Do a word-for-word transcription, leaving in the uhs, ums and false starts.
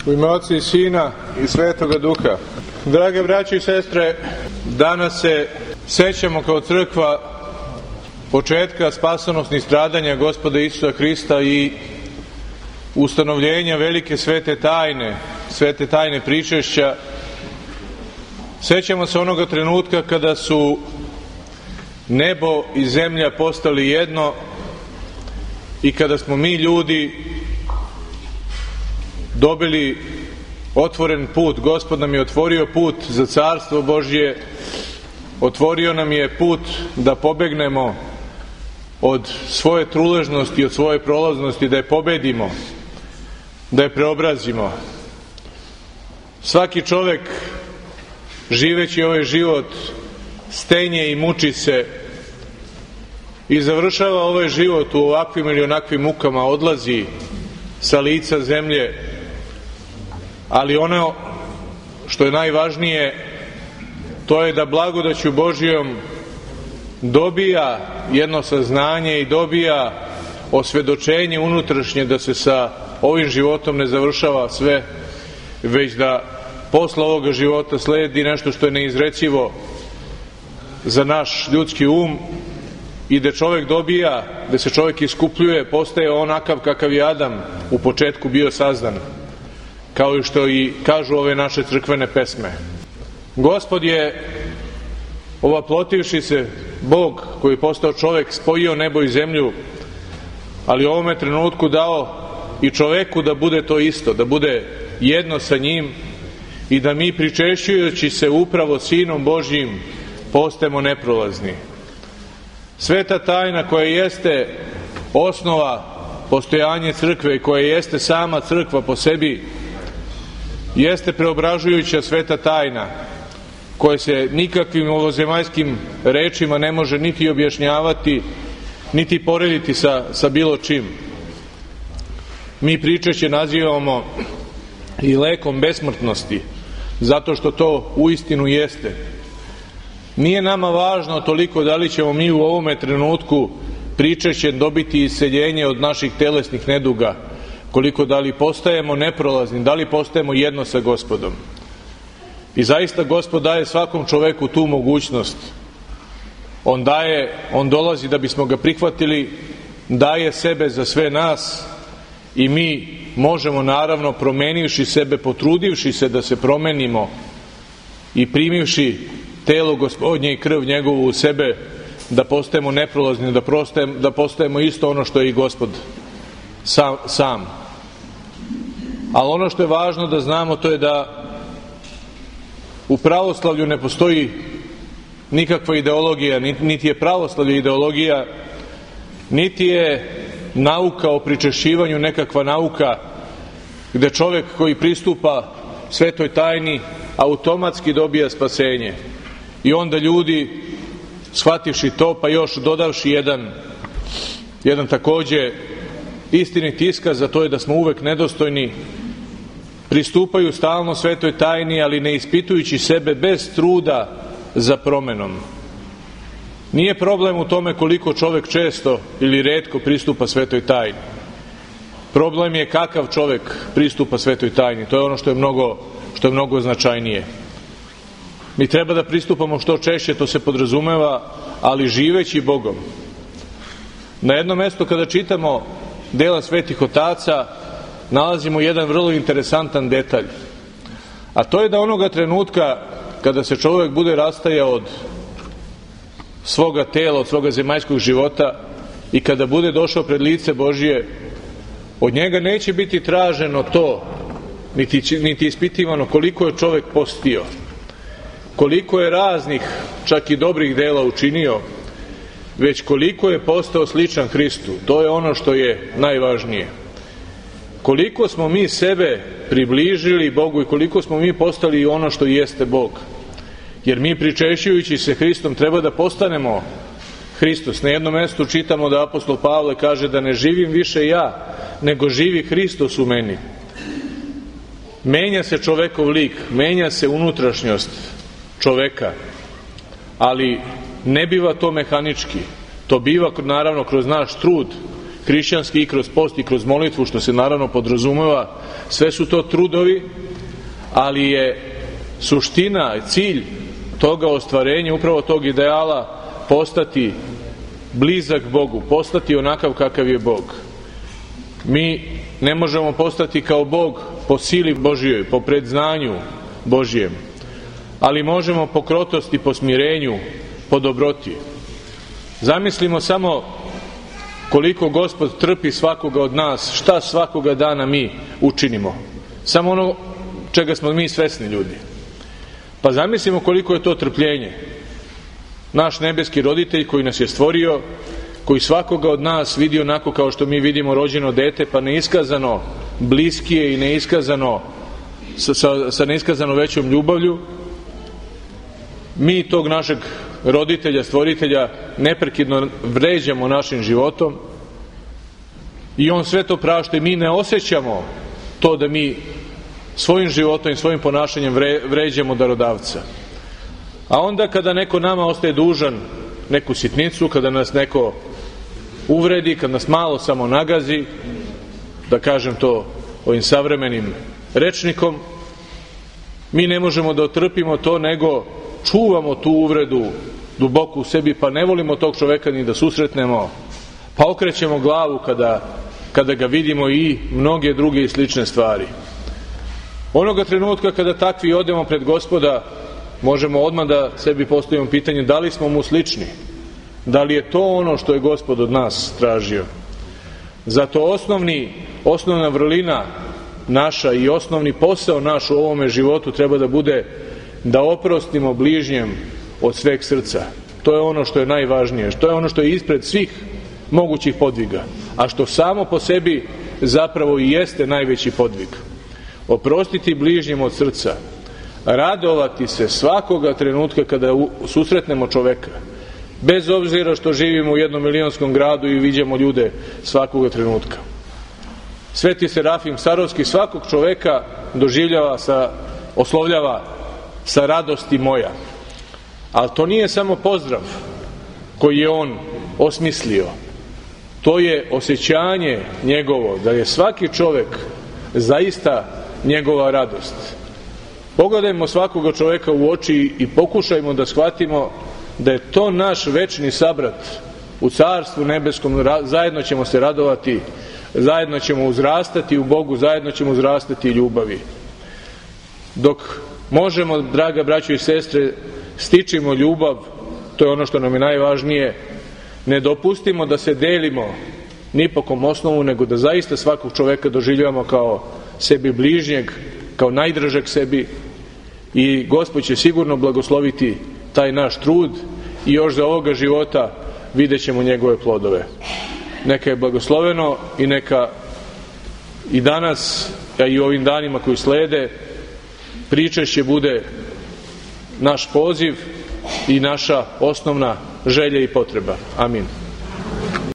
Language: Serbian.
U ime Oca i Sina i Svetoga Duha. Drage braće i sestre, danas se sećamo kao crkva početka spasonosnih stradanja Gospoda Isusa Hrista i ustanovljenja velike svete tajne, svete tajne pričešća. Sećamo se onoga trenutka kada su nebo i zemlja postali jedno i kada smo mi ljudi dobili otvoren put. Gospod nam je otvorio put za Carstvo Božje, otvorio nam je put da pobegnemo od svoje truležnosti, od svoje prolaznosti, da je pobedimo, da je preobrazimo. Svaki čovek, živeći ovaj život, stenje i muči se i završava ovaj život u ovakvim ili onakvim mukama, odlazi sa lica zemlje. Ali ono što je najvažnije, to je da blagodaću Božijom dobija jedno saznanje i dobija osvedočenje unutrašnje da se sa ovim životom ne završava sve, već da posle ovoga života sledi nešto što je neizrecivo za naš ljudski um i da čovjek dobija, da se čovjek iskupljuje, postaje onakav kakav je Adam u početku bio sazdan, kao i što i kažu ove naše crkvene pesme. Gospod je, ovaplotivši se, Bog koji je postao čovjek, spojio nebo i zemlju, ali u ovome trenutku dao i čoveku da bude to isto, da bude jedno sa njim i da mi, pričešćujući se upravo Sinom Božjim, postajemo neprolazni. Sveta tajna koja jeste osnova postojanja crkve i koja jeste sama crkva po sebi, jeste preobražujuća sveta tajna koja se nikakvim ovozemaljskim rečima ne može niti objašnjavati, niti porediti sa, sa bilo čim. Mi pričešće nazivamo i lekom besmrtnosti, zato što to uistinu jeste. Nije nama važno toliko da li ćemo mi u ovome trenutku pričešćem dobiti isceljenje od naših telesnih neduga, koliko da li postajemo neprolazni, da li postajemo jedno sa Gospodom. I zaista Gospod daje svakom čoveku tu mogućnost. On daje, on dolazi da bismo ga prihvatili, daje sebe za sve nas i mi možemo, naravno, promenivši sebe, potrudivši se da se promenimo i primivši telo Gospodnje i krv njegovu u sebe, da postajemo neprolazni, da, postajemo, da postajemo isto ono što je i Gospod sam, sam. Ali ono što je važno da znamo, to je da u pravoslavlju ne postoji nikakva ideologija, niti je pravoslavlje ideologija, niti je nauka o pričešćivanju nekakva nauka gde čovjek koji pristupa svetoj tajni automatski dobija spasenje. I onda ljudi, shvativši to, pa još dodavši jedan, jedan takođe istinit iskaz, a to je da smo uvek nedostojni, pristupaju stalno svetoj tajni, ali ne ispitujući sebe bez truda za promenom. Nije problem u tome koliko čovjek često ili retko pristupa svetoj tajni. Problem je kakav čovjek pristupa svetoj tajni. To je ono što je mnogo, što je mnogo značajnije. Mi treba da pristupamo što češće, to se podrazumeva, ali živeći Bogom. Na jednom mestu kada čitamo dela svetih otaca, nalazimo jedan vrlo interesantan detalj. A to je da onoga trenutka kada se čovjek bude rastajao od svoga tela, od svoga zemaljskog života i kada bude došao pred lice Božije, od njega neće biti traženo to, niti, niti ispitivano koliko je čovjek postio, koliko je raznih, čak i dobrih dela učinio, već koliko je postao sličan Hristu. To je ono što je najvažnije. Koliko smo mi sebe približili Bogu i koliko smo mi postali ono što jeste Bog. Jer mi, pričešćujući se Hristom, treba da postanemo Hristos. Na jednom mestu čitamo da apostol Pavle kaže da ne živim više ja, nego živi Hristos u meni. Menja se čovekov lik, menja se unutrašnjost čoveka, ali ne biva to mehanički. To biva, naravno, kroz naš trud, hrišćanski i kroz post i kroz molitvu, što se naravno podrazumeva. Sve su to trudovi, ali je suština i cilj toga ostvarenja, upravo tog ideala, postati blizak Bogu, postati onakav kakav je Bog. Mi ne možemo postati kao Bog po sili Božjoj, po predznanju Božjem, ali možemo po krotosti, po smirenju, po dobroti. Zamislimo samo koliko Gospod trpi svakoga od nas, šta svakoga dana mi učinimo. Samo ono čega smo mi svesni ljudi. Pa zamislimo koliko je to trpljenje. Naš nebeski roditelj koji nas je stvorio, koji svakoga od nas vidi onako kao što mi vidimo rođeno dete, pa neiskazano bliskije i neiskazano sa, sa, sa neiskazano većom ljubavlju, mi tog našeg roditelja, stvoritelja neprekidno vređamo našim životom i on sve to prašta i mi ne osjećamo to da mi svojim životom i svojim ponašanjem vre, vređamo darodavca. A onda kada neko nama ostaje dužan neku sitnicu, kada nas neko uvredi, kada nas malo samo nagazi, da kažem to ovim savremenim rečnikom, mi ne možemo da otrpimo to, nego čuvamo tu uvredu duboko u sebi, pa ne volimo tog čoveka ni da susretnemo, pa okrećemo glavu kada, kada ga vidimo i mnoge druge i slične stvari. Onoga trenutka kada takvi odemo pred Gospoda, možemo odmah da sebi postavimo pitanje da li smo mu slični, da li je to ono što je Gospod od nas tražio. Zato osnovni, osnovna vrlina naša i osnovni posao naš u ovome životu treba da bude da oprostimo bližnjem od sveg srca. To je ono što je najvažnije, to je ono što je ispred svih mogućih podviga, a što samo po sebi zapravo i jeste najveći podvig. Oprostiti bližnjem od srca, radovati se svakoga trenutka kada susretnemo čoveka, bez obzira što živimo u jednom milionskom gradu i viđamo ljude svakoga trenutka. Sveti Serafim Sarovski svakog čoveka doživljava sa, oslovljava sa radosti moja. Ali to nije samo pozdrav koji je on osmislio. To je osjećanje njegovo, da je svaki čovek zaista njegova radost. Pogledajmo svakoga čoveka u oči i pokušajmo da shvatimo da je to naš večni sabrat u Carstvu nebeskom. Zajedno ćemo se radovati, zajedno ćemo uzrastati u Bogu, zajedno ćemo uzrastati ljubavi. Dok možemo, draga braćo i sestre, stičimo ljubav, to je ono što nam je najvažnije, ne dopustimo da se delimo ni po kom osnovu, nego da zaista svakog čoveka doživljavamo kao sebi bližnjeg, kao najdražeg sebi, i Gospod će sigurno blagosloviti taj naš trud i još za ovoga života vidjet ćemo njegove plodove. Neka je blagosloveno i neka i danas, a i ovim danima koji slede, pričešće bude naš poziv i naša osnovna želja i potreba. Amin.